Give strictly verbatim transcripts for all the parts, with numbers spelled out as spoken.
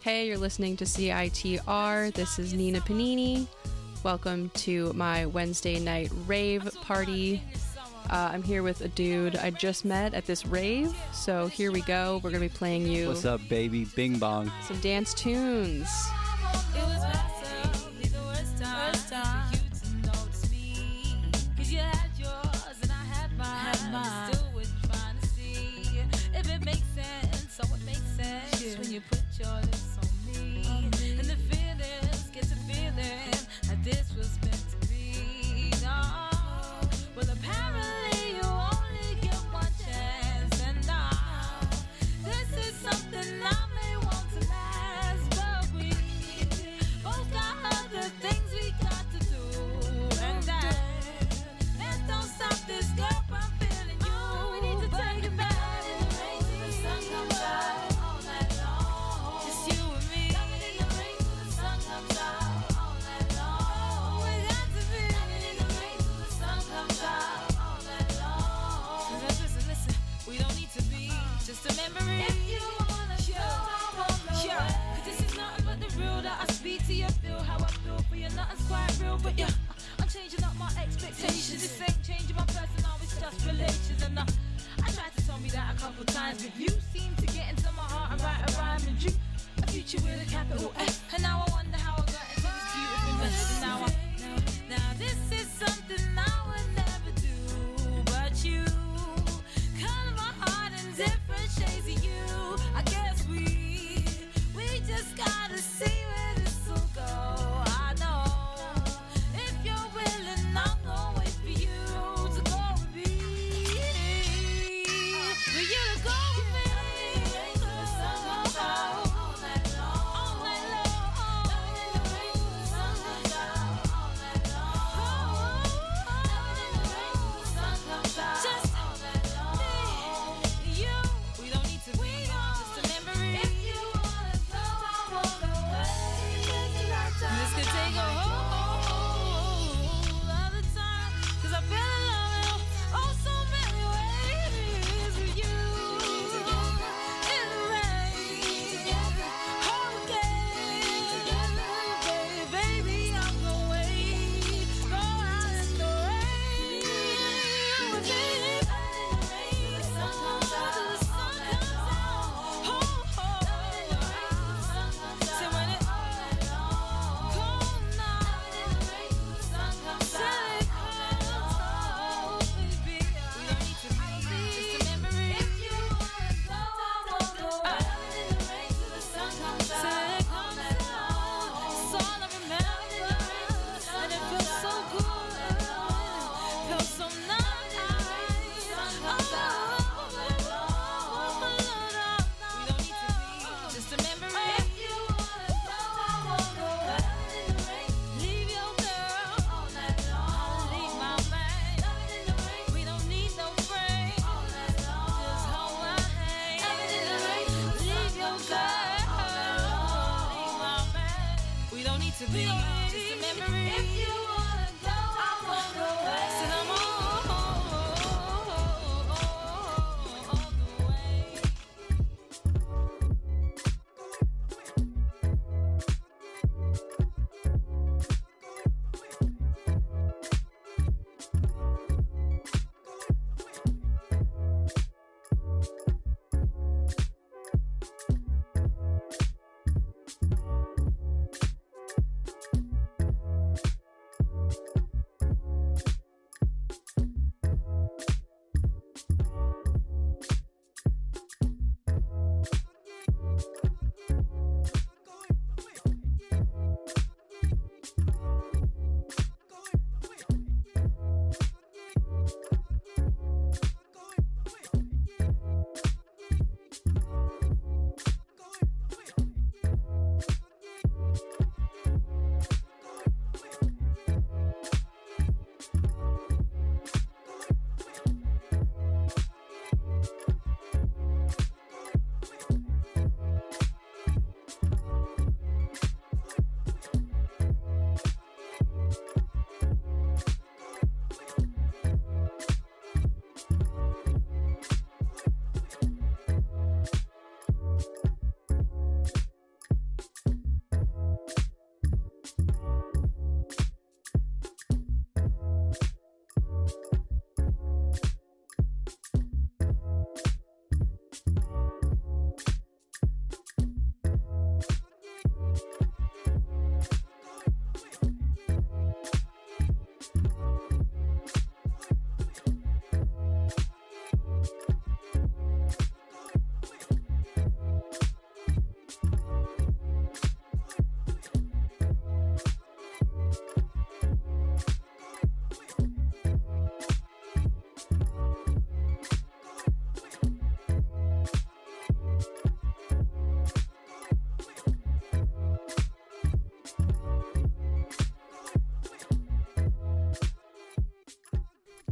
Hey, you're listening to C I T R. This is Nina Panini. Welcome to my Wednesday night rave party. Uh, I'm here with a dude I just met at this rave. So here we go. We're going to be playing you... What's up, baby? Bing bong. Some dance tunes. It was possibly the worst time for you to notice me. Cause you had yours and I had mine. But still wouldn't find to see if it makes sense. So it makes sense yeah. when you put your lips on me. on me. And the feelings get to feeling like this was meant to be. No. Well, apparently you only get one chance. And now this is something I may want to last. But we both got other things we got to do. And that, that don't stop this girl from feeling you. Oh, we need to take it back in the rain till the sun comes out all night long. Just you and me. Love it in the rain till the sun comes out all night long. We got to be. Love it in the rain till the sun comes out all night long. Cause listen, listen, we don't need to be just a memory. If you wanna show, I wanna show. Cause this is nothing but the real that I speak to you. Feel how I feel for you, nothing's quite real. But yeah, I'm changing up my expectations. This ain't changing my personal, it's just relations. And uh, I tried to tell me that a couple times, but you seem to get into my heart and write a rhyme and you a future with a capital F. And now I wonder how I got into this beautiful mess. And now I, now, now this is something I would never do. But you color my heart in different shades of you. I guess we, we just gotta see where this will go. I know if you're willing, I'm gonna wait for you to go with me. For you to go with me. The sun comes out all night long. All night long.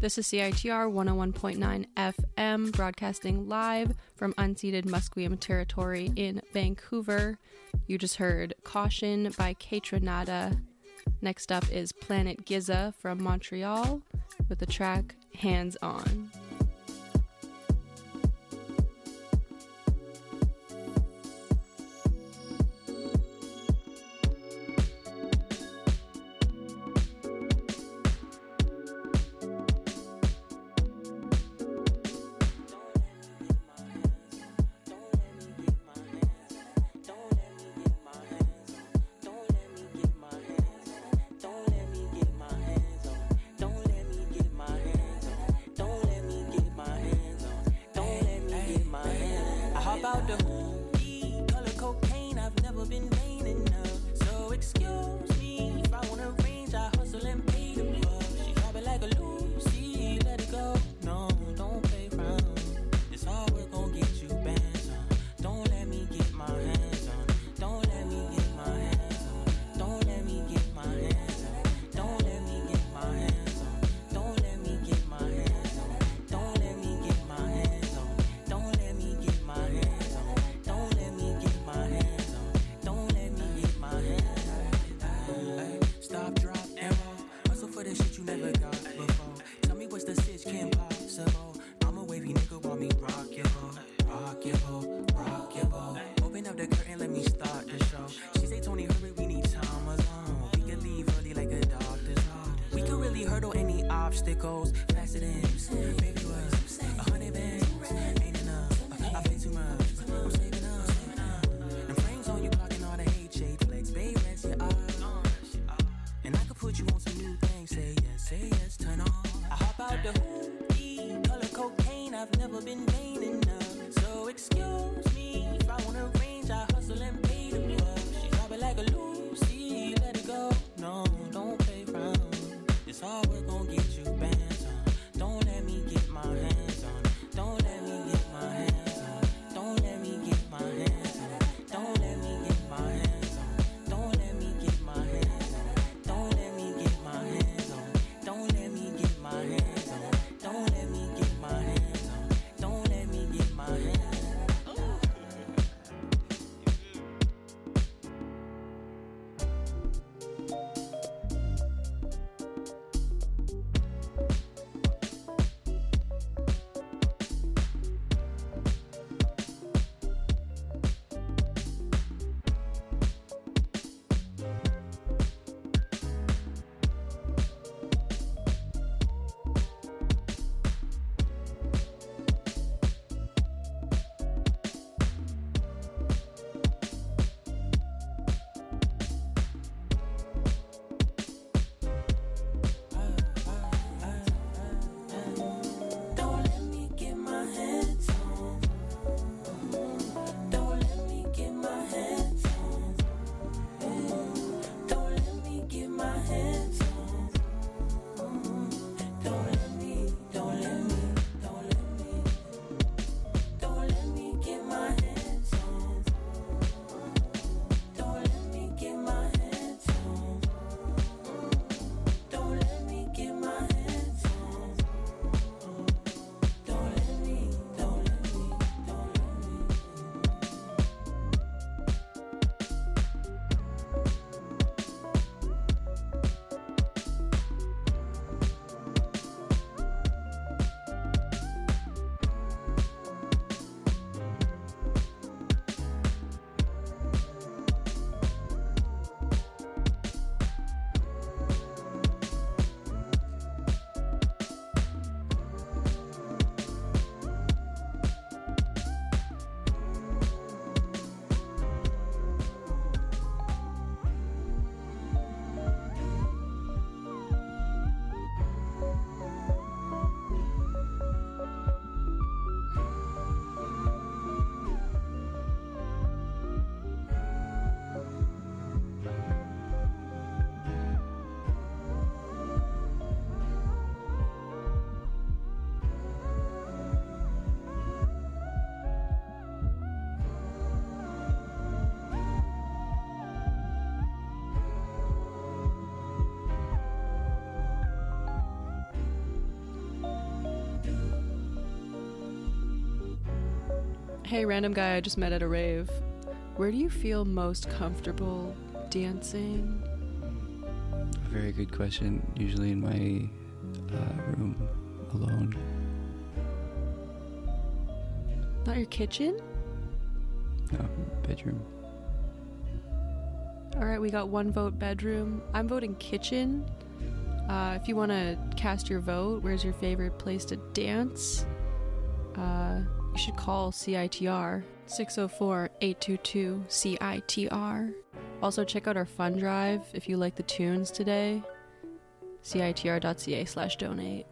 This is C I T R one oh one point nine F M, broadcasting live from unceded Musqueam territory in Vancouver. You just heard Caution by Kaytranada. Next up is Planet Giza from Montreal with the track Hands On. Hey, random guy I just met at a rave. Where do you feel most comfortable dancing? A very good question. Usually in my uh, room alone. Not your kitchen? No, bedroom. All right, we got one vote bedroom. I'm voting kitchen. Uh, if you want to cast your vote, where's your favorite place to dance? Uh, you should call C I T R, six oh four, eight two two, C I T R. Also, check out our fund drive if you like the tunes today. citr.ca slash donate.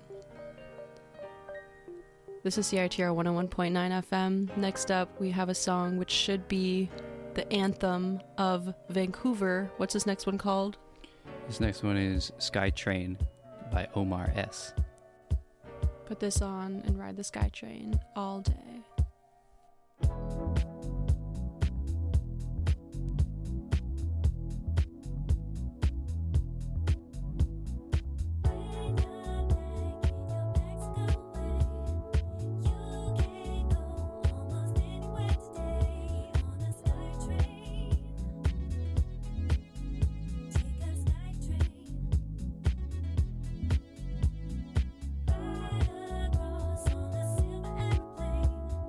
This is C I T R one oh one point nine F M. Next up, we have a song which should be the anthem of Vancouver. What's this next one called? This next one is Sky Train by Omar S. Put this on and ride the SkyTrain all day. Across on the silver airplane.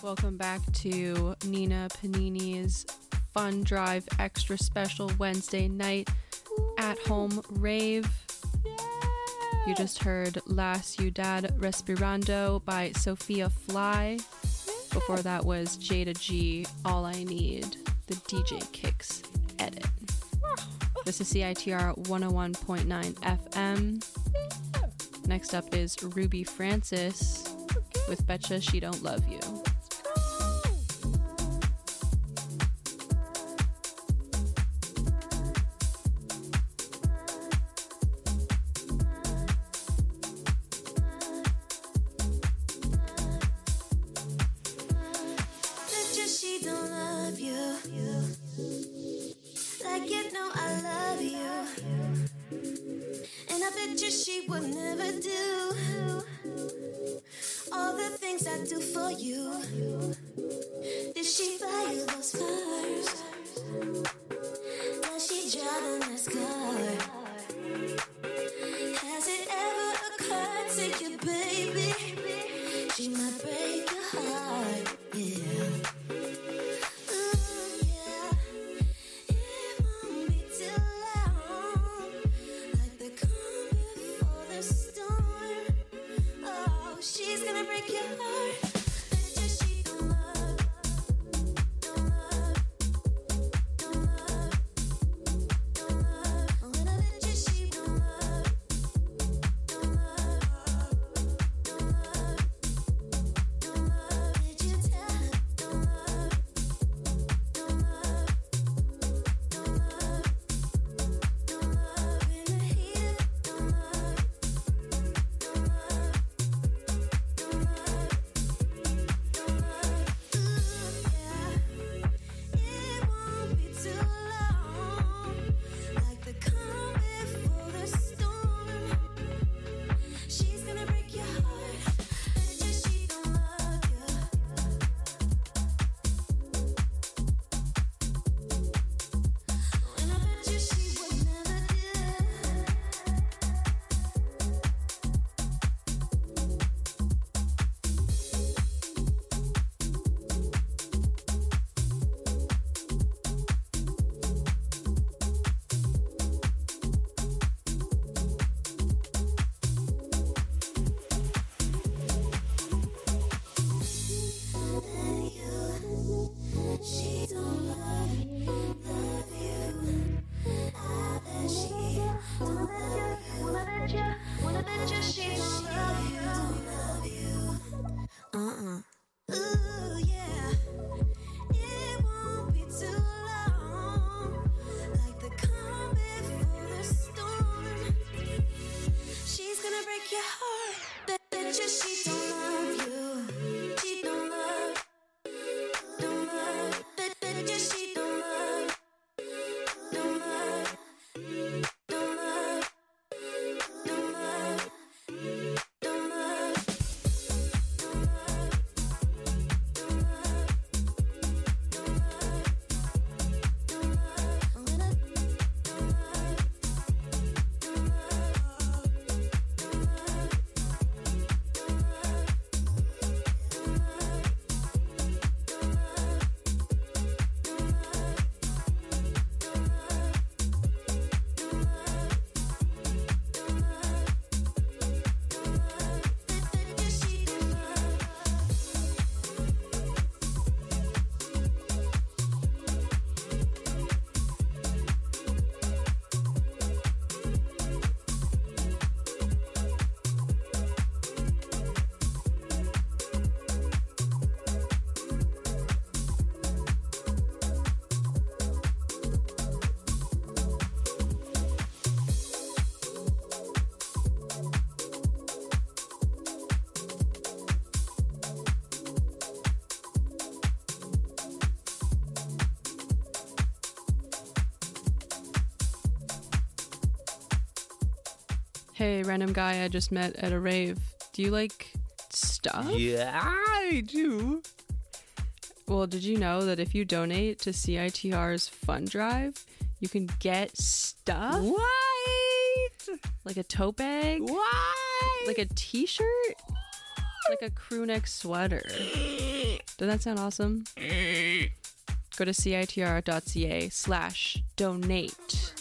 Welcome back to Nina Panini's Fun Drive Extra Special Wednesday night at home rave. You just heard La Ciudad Respirando by Sophia Fly. Before that was Jada G, All I Need, the D J Kicks edit. This is C I T R one oh one point nine F M. Next up is Ruby Francis with Betcha She Don't Love You. Hey, random guy I just met at a rave. Do you like stuff? Yeah, I do. Well, did you know that if you donate to C I T R's Fund Drive, you can get stuff? What? Like a tote bag? What? Like a t-shirt? Like a crew neck sweater. Doesn't that sound awesome? Go to citr.ca slash donate.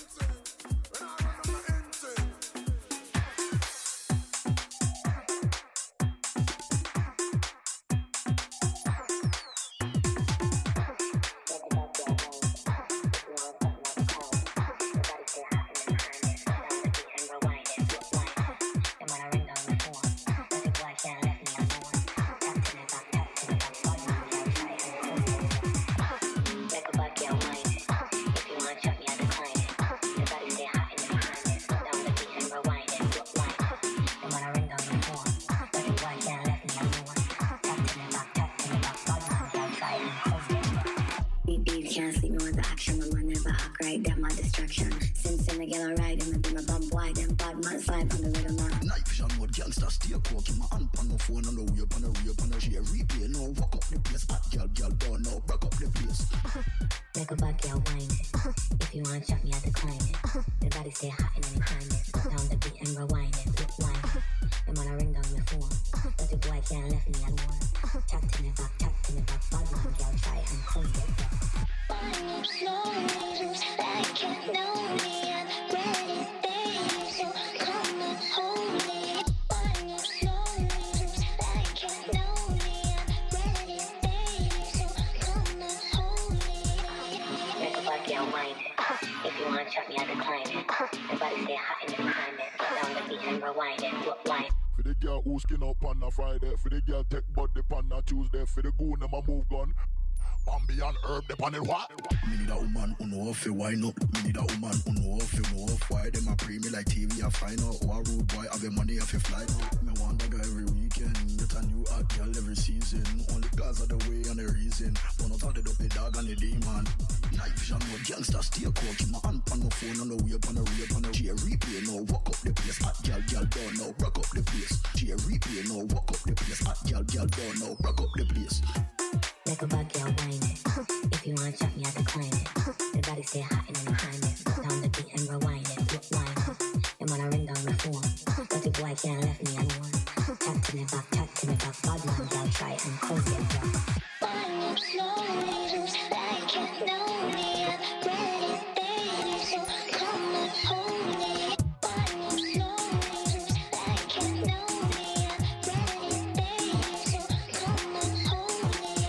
For the girl who skin up on a Friday, for the girl take body on a Tuesday, for the goon them a move gun. Bambi and herb they on it what? Me need a woman who know if you wine up. Me need a woman who know if you know if why them a pre me like T V a find out. Or a rude boy have your money if you fly. Me want a guy every weekend, get a new hot girl every season. Only cause of the way and the reason. Wanna talk it up the dog and the demon. Night vision no gangster stay cold. Keep my hand on my phone on the way on the rape on the G replay. No walk up the place. Hot girl girl down now rock up the place. G replay no walk up the place. Hot girl girl down now rock up the place. Like a bad girl whine it. If you wanna chop me, I decline it. The body stay hot and then climb it. Put down the beat and rewind it. Look wine it. Them wanna ring down my phone. But the boy can't left me alone. Chat to me back, chat to me back. Bad man, girl, try and close it back. Wind up slowly, just like you know me. I'm ready, baby, so come and hold me. Wind up slowly, just like you know me. I'm ready, baby, so come and hold me.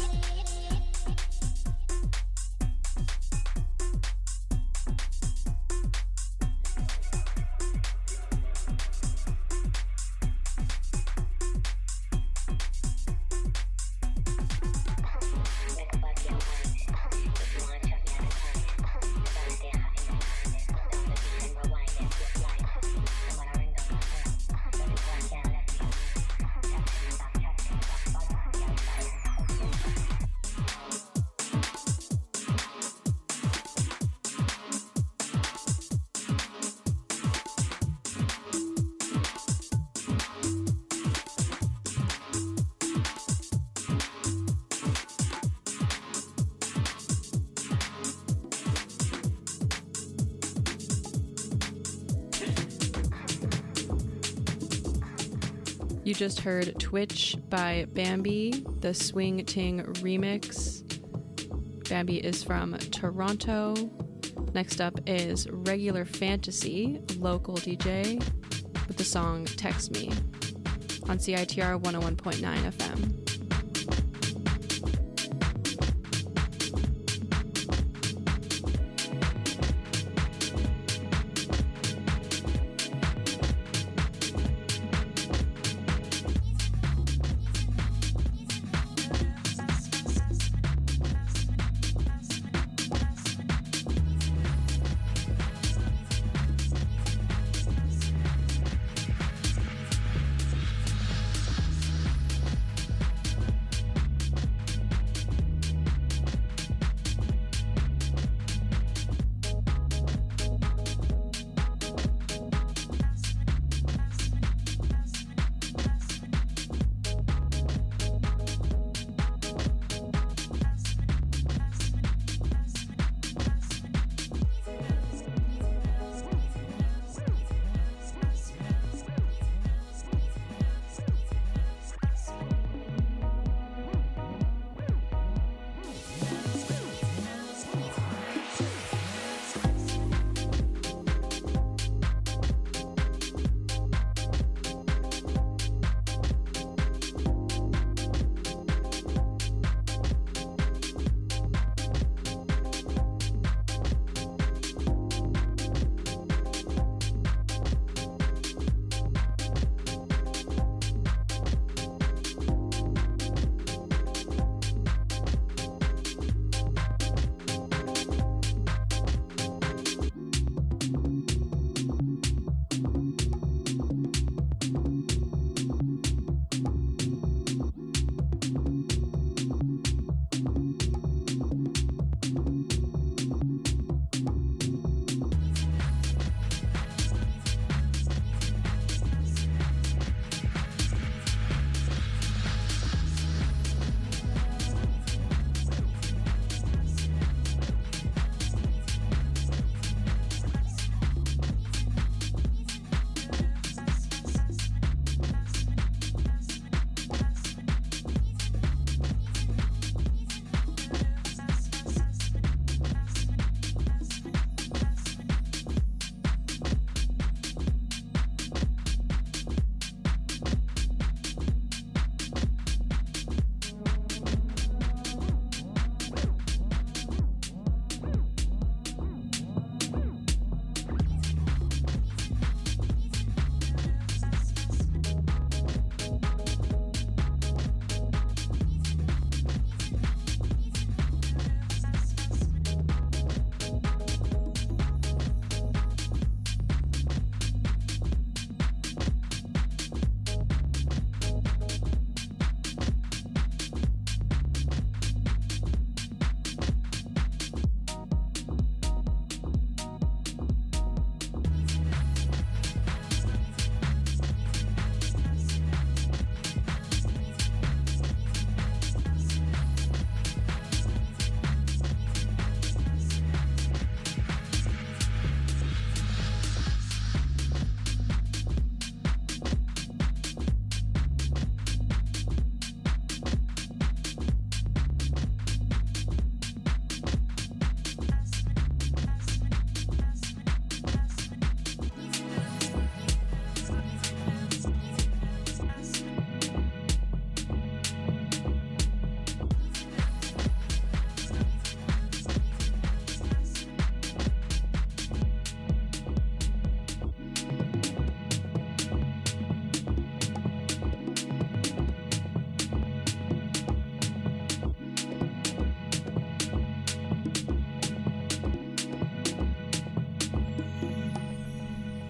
You just heard Twitch by Bambi, the Swing Ting remix. Bambi is from Toronto. Next up is Regular Fantasy, local D J, with the song Text Me on C I T R one oh one point nine F M.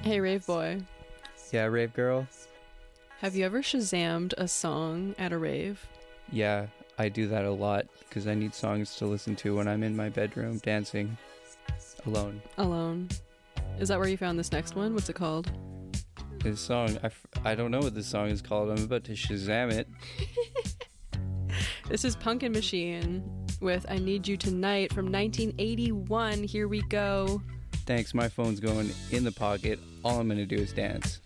Hey, Rave Boy. Yeah, rave girl. Have you ever Shazammed a song at a rave? Yeah, I do that a lot because I need songs to listen to when I'm in my bedroom dancing alone. Alone. Is that where you found this next one? What's it called? This song, I, f- I don't know what this song is called. I'm about to Shazam it. This is Punkin Machine with I Need You Tonight from nineteen eighty-one. Here we go. Thanks, my phone's going in the pocket. All I'm gonna do is dance.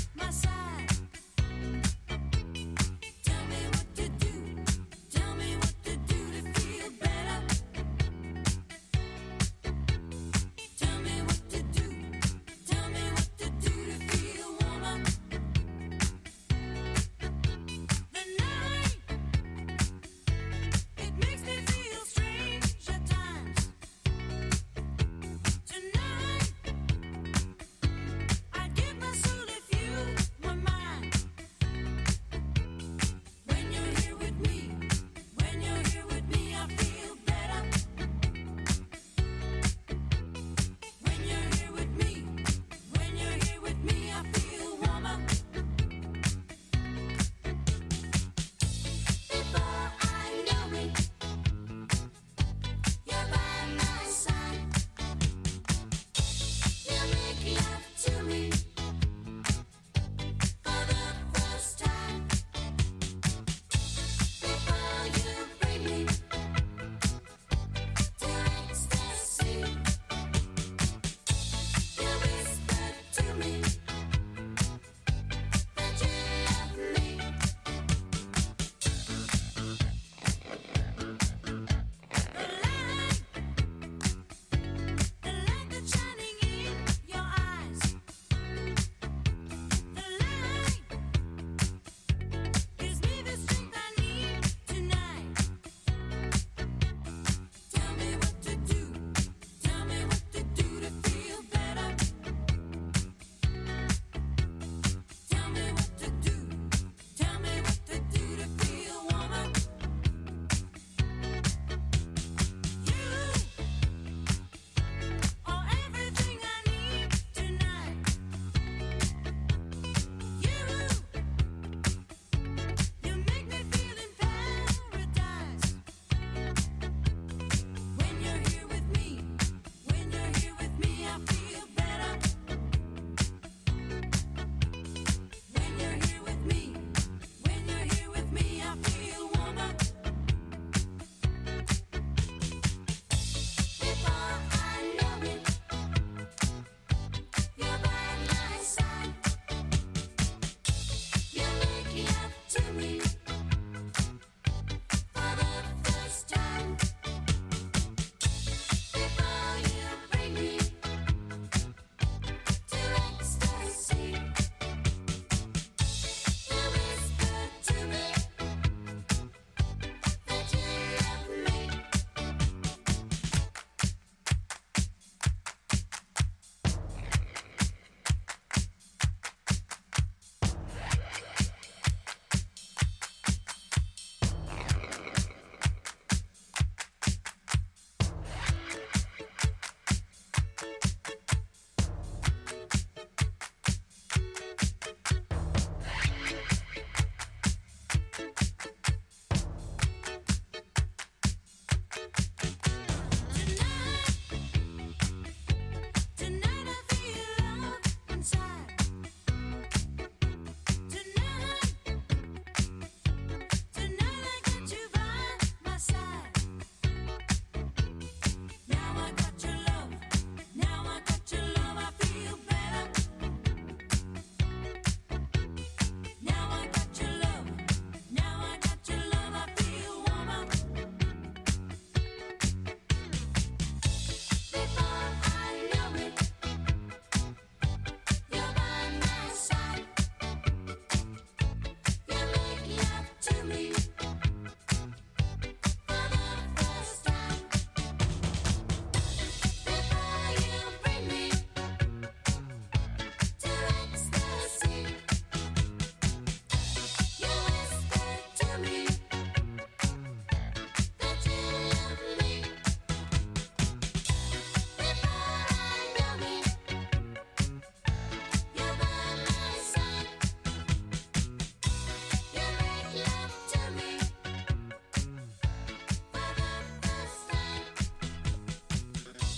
Tell me what to do. Tell me what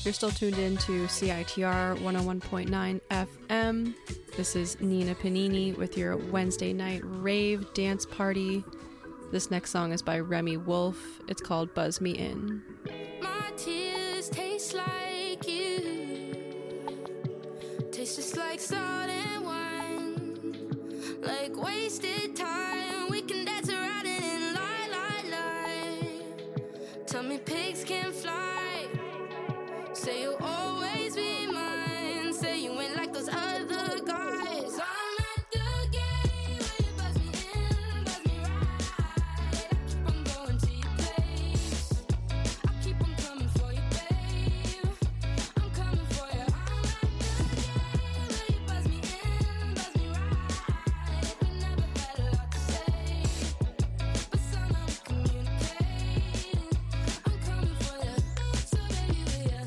You're still tuned in to C I T R one oh one point nine F M. This is Nina Panini with your Wednesday night rave dance party. This next song is by Remy Wolf. It's called Buzz Me In. My tears taste like you. Taste just like salt and wine. Like wasted time. We can dance around it and lie, lie, lie. Tell me pigs can fly. Say you'll always be mine. Say you ain't like those other guys. I'm not the game where you buzz me in, buzz me right. I keep on going to your place. I keep on coming for you, babe. I'm coming for you. I'm not the game where you buzz me in, buzz me right. We never had a lot to say, but somehow we communicating. I'm coming for you, so baby, will ya?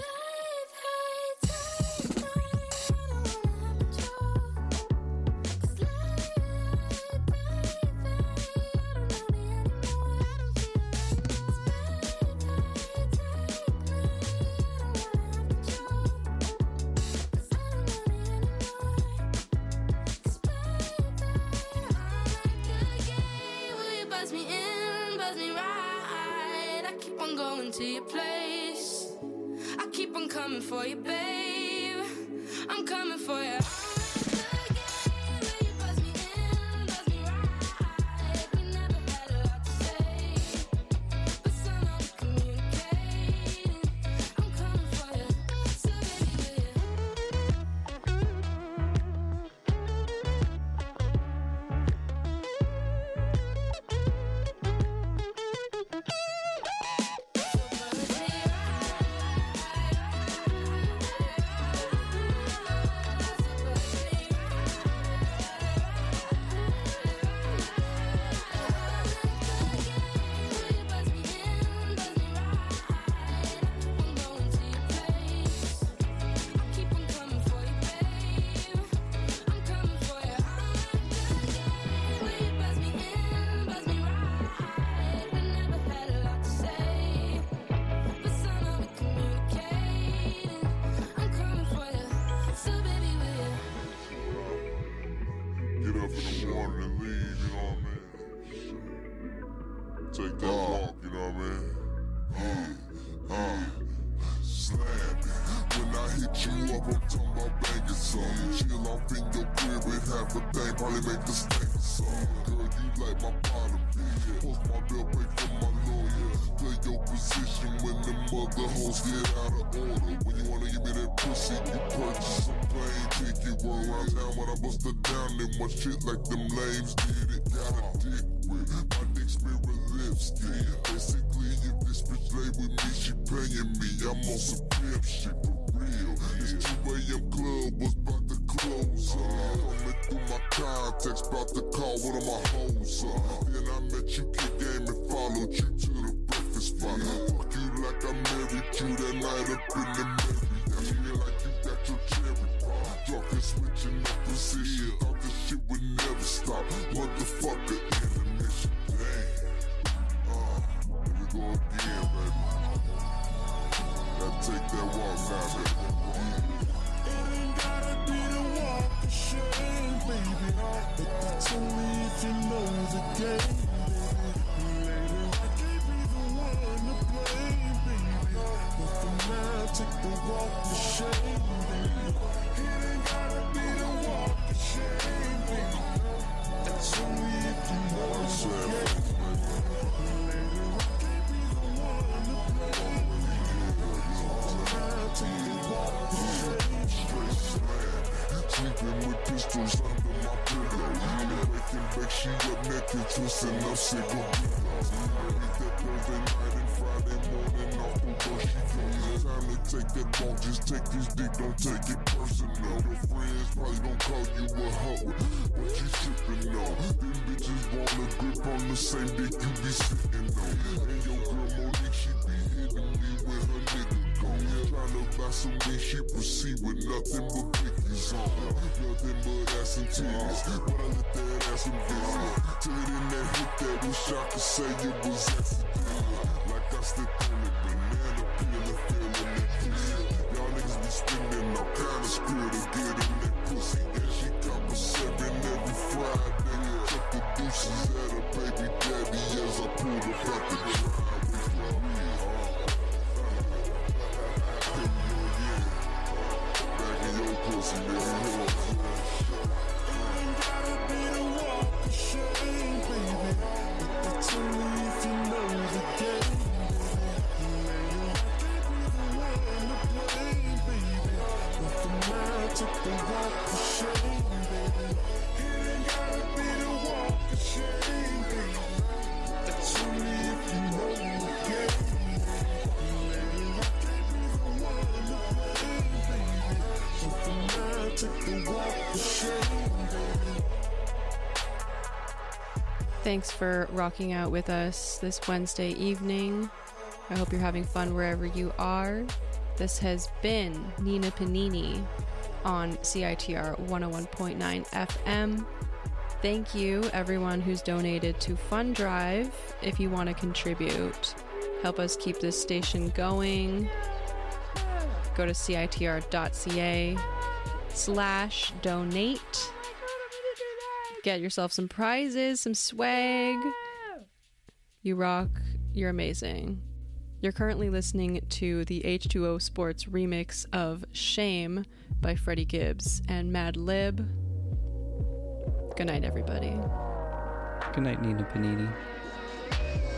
Going to your place. I keep on coming for you, babe. I'm coming for you. Take that walk, you know what I mean? Uh, uh, slam it. When I hit you up, I'm talking about banging some. Chill off in your crib with half a thing, probably make the stank some. Girl, you like my bottom, yeah. Post my bill, pay for my lawyer. Play your position when the mother hoes get out of order. When you wanna give me that pussy, you purchase a plane ticket. Roll around town when I bust her down, then one shit like them lames did it. Got a dick with my dick spirit lipstick. Basically, if this bitch lay with me, she paying me. I'm on some pimp shit for real. This two a.m. club was about to close up. Coming through my contacts, about to call one of my hoes up. Then I met you, kick game, and followed you to the breakfast spot. Fuck you like I married you that night up in the Marriott. I feel like you got your cherry pop. Drunk and switching up position. Thought this shit would never stop. Motherfucker, intermission. Damn. Uh, here we go again, baby. Gotta take that walk now, baby. It ain't gotta be the walk of shame, baby. But tell me if you know the game, baby. Later, I can't be the one to blame, baby. But for now, take the walk of shame, baby. It ain't gotta be the walk of shame, baby. Tell me if you know the game. Later, I can't be the one to blame, baby. For now, take the walk of shame. Straight slam. Sleeping with pistols under my pillow. Making back, she up naked, twisting up cigarettes. Hit that Thursday night and Friday morning off the bus she goes. Time to take that walk, just take this dick, don't take it personal. Your friends probably don't call you a hoe, but you sippin' on. Them bitches wanna grip on the same dick you be sitting on. And your girl Monique, she be hitting me when her nigga gone. Tryna buy some weed, she proceed with nothing but pickies on. Nothing but ass and titties, but I let that ass and visit. Till it in that hit that wish I could say it was accidental. Like I slipped on a banana peel and feeling that pussy. spending all kind of square to get in that pussy. And she count for seven every Friday. Chuck the deuces at her baby daddy as I pull the back the driveway. Back in your pussy, nigga. Ain't gotta be the walk of shame, baby. But tell me if you know the game. Took the walk of shame, baby. It ain't gotta be the walk of shame, baby. That's only if you know the game. Maybe I can't be the one to blame, baby. But for now, took the walk of shame, baby. Thanks for rocking out with us this Wednesday evening. I hope you're having fun wherever you are. This has been Nina Panini on C I T R one oh one point nine F M. Thank you, everyone who's donated to Fund Drive. If you want to contribute, help us keep this station going, go to citr.ca slash donate. Get yourself some prizes, some swag. You rock. You're amazing. You're currently listening to the H two O Sports remix of Shame by Freddie Gibbs and Mad Lib. Good night, everybody. Good night, Nina Panini.